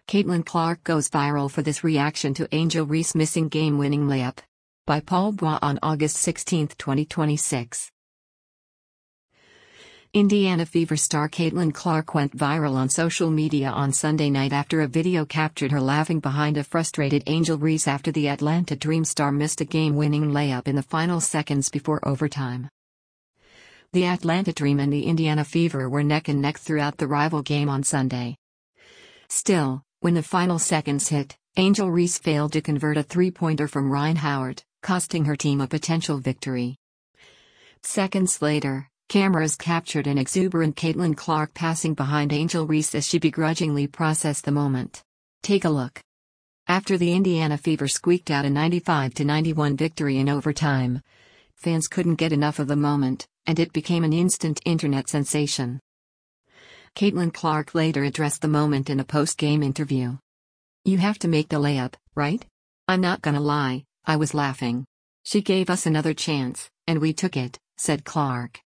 Caitlin Clark goes viral for this reaction to Angel Reese missing game-winning layup. By Paul Bois on August 16, 2026. Indiana Fever star Caitlin Clark went viral on social media on Sunday night after a video captured her laughing behind a frustrated Angel Reese after the Atlanta Dream star missed a game-winning layup in the final seconds before overtime. The Atlanta Dream and the Indiana Fever were neck and neck throughout the rival game on Sunday. Still, when the final seconds hit, Angel Reese failed to convert a three-pointer from Rhyne Howard, costing her team a potential victory. Seconds later, cameras captured an exuberant Caitlin Clark passing behind Angel Reese as she begrudgingly processed the moment. Take a look. After the Indiana Fever squeaked out a 95-91 victory in overtime, fans couldn't get enough of the moment, and it became an instant internet sensation. Caitlin Clark later addressed the moment in a post-game interview. "You have to make the layup, right? I'm not gonna lie, I was laughing. She gave us another chance, and we took it," said Clark.